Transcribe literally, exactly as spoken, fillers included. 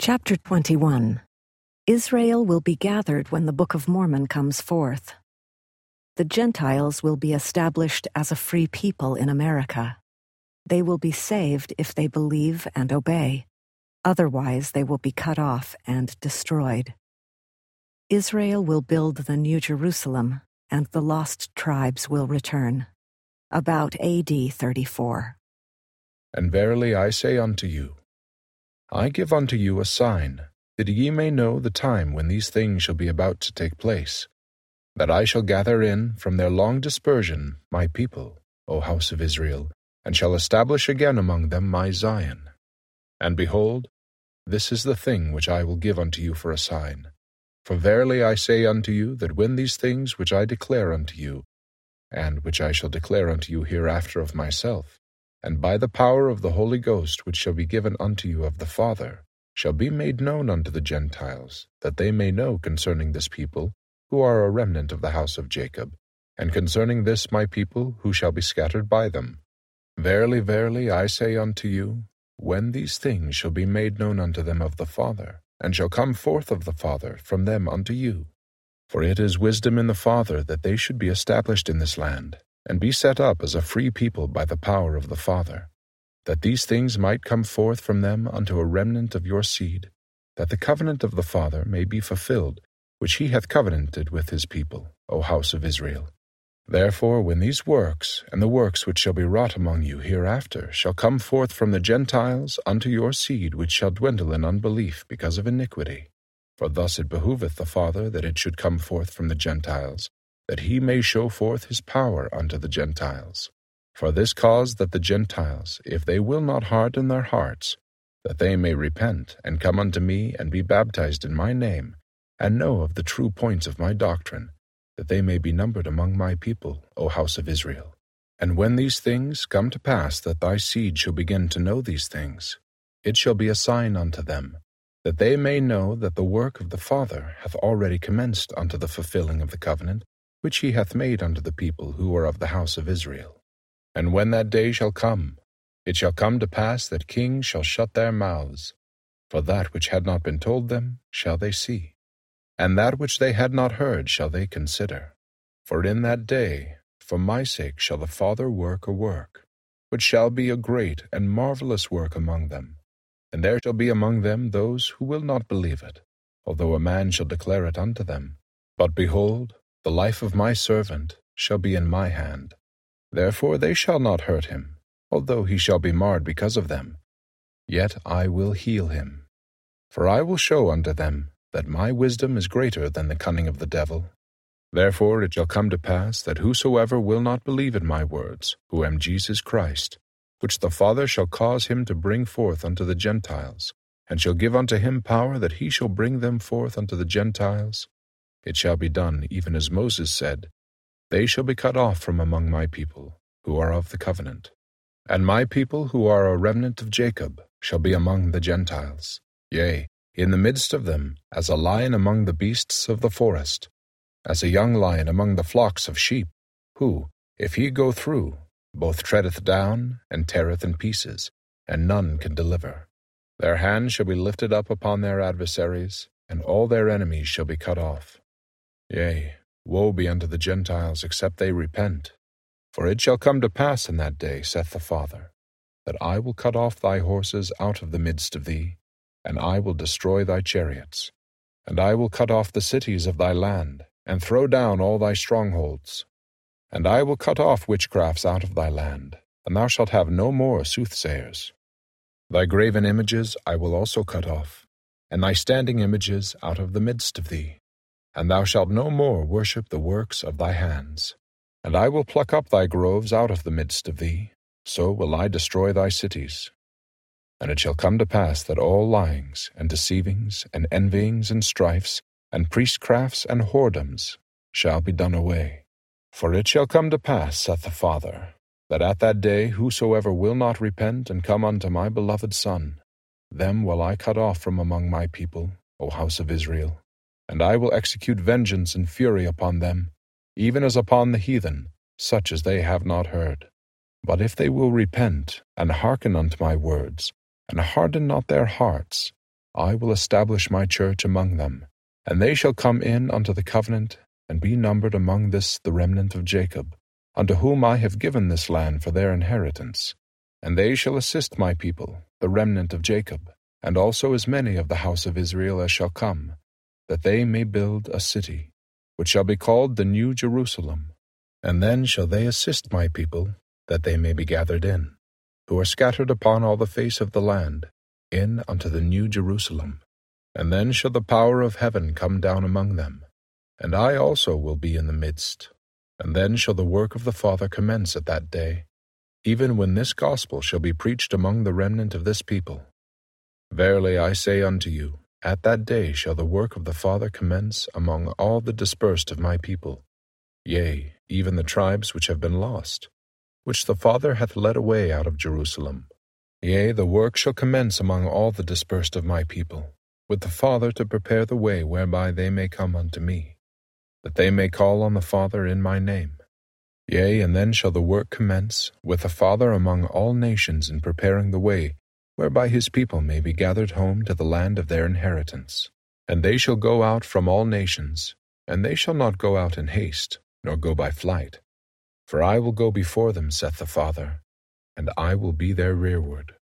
Chapter twenty-one. Israel will be gathered when the Book of Mormon comes forth. The Gentiles will be established as a free people in America. They will be saved if they believe and obey. Otherwise, they will be cut off and destroyed. Israel will build the New Jerusalem, and the lost tribes will return. About A D thirty-four. And verily I say unto you, I give unto you a sign, that ye may know the time when these things shall be about to take place, that I shall gather in from their long dispersion my people, O house of Israel, and shall establish again among them my Zion. And behold, this is the thing which I will give unto you for a sign. For verily I say unto you, that when these things which I declare unto you, and which I shall declare unto you hereafter of myself, and by the power of the Holy Ghost which shall be given unto you of the Father, shall be made known unto the Gentiles, that they may know concerning this people, who are a remnant of the house of Jacob, and concerning this my people, who shall be scattered by them. Verily, verily, I say unto you, when these things shall be made known unto them of the Father, and shall come forth of the Father from them unto you. For it is wisdom in the Father that they should be established in this land, and be set up as a free people by the power of the Father, that these things might come forth from them unto a remnant of your seed, that the covenant of the Father may be fulfilled, which he hath covenanted with his people, O house of Israel. Therefore, when these works, and the works which shall be wrought among you hereafter, shall come forth from the Gentiles unto your seed, which shall dwindle in unbelief because of iniquity, for thus it behoveth the Father that it should come forth from the Gentiles, that he may show forth his power unto the Gentiles. For this cause that the Gentiles, if they will not harden their hearts, that they may repent, and come unto me, and be baptized in my name, and know of the true points of my doctrine, that they may be numbered among my people, O house of Israel. And when these things come to pass, that thy seed shall begin to know these things, it shall be a sign unto them, that they may know that the work of the Father hath already commenced unto the fulfilling of the covenant, which he hath made unto the people who are of the house of Israel. And when that day shall come, it shall come to pass that kings shall shut their mouths, for that which had not been told them shall they see, and that which they had not heard shall they consider. For in that day, for my sake shall the Father work a work, which shall be a great and marvelous work among them, and there shall be among them those who will not believe it, although a man shall declare it unto them. But behold, the life of my servant shall be in my hand. Therefore they shall not hurt him, although he shall be marred because of them. Yet I will heal him. For I will show unto them that my wisdom is greater than the cunning of the devil. Therefore it shall come to pass that whosoever will not believe in my words, who am Jesus Christ, which the Father shall cause him to bring forth unto the Gentiles, and shall give unto him power that he shall bring them forth unto the Gentiles, it shall be done even as Moses said, They shall be cut off from among my people, who are of the covenant. And my people, who are a remnant of Jacob, shall be among the Gentiles, yea, in the midst of them, as a lion among the beasts of the forest, as a young lion among the flocks of sheep, who, if he go through, both treadeth down and teareth in pieces, and none can deliver. Their hand shall be lifted up upon their adversaries, and all their enemies shall be cut off. Yea, woe be unto the Gentiles, except they repent. For it shall come to pass in that day, saith the Father, that I will cut off thy horses out of the midst of thee, and I will destroy thy chariots. And I will cut off the cities of thy land, and throw down all thy strongholds. And I will cut off witchcrafts out of thy land, and thou shalt have no more soothsayers. Thy graven images I will also cut off, and thy standing images out of the midst of thee. And thou shalt no more worship the works of thy hands. And I will pluck up thy groves out of the midst of thee, so will I destroy thy cities. And it shall come to pass that all lyings, and deceivings, and envyings, and strifes, and priestcrafts, and whoredoms shall be done away. For it shall come to pass, saith the Father, that at that day whosoever will not repent and come unto my beloved Son, them will I cut off from among my people, O house of Israel. And I will execute vengeance and fury upon them, even as upon the heathen, such as they have not heard. But if they will repent, and hearken unto my words, and harden not their hearts, I will establish my church among them, and they shall come in unto the covenant, and be numbered among this the remnant of Jacob, unto whom I have given this land for their inheritance. And they shall assist my people, the remnant of Jacob, and also as many of the house of Israel as shall come, that they may build a city, which shall be called the New Jerusalem. And then shall they assist my people, that they may be gathered in, who are scattered upon all the face of the land, in unto the New Jerusalem. And then shall the power of heaven come down among them, and I also will be in the midst. And then shall the work of the Father commence at that day, even when this gospel shall be preached among the remnant of this people. Verily I say unto you, at that day shall the work of the Father commence among all the dispersed of my people, yea, even the tribes which have been lost, which the Father hath led away out of Jerusalem. Yea, the work shall commence among all the dispersed of my people, with the Father to prepare the way whereby they may come unto me, that they may call on the Father in my name. Yea, and then shall the work commence with the Father among all nations in preparing the way whereby his people may be gathered home to the land of their inheritance. And they shall go out from all nations, and they shall not go out in haste, nor go by flight. For I will go before them, saith the Father, and I will be their rearward.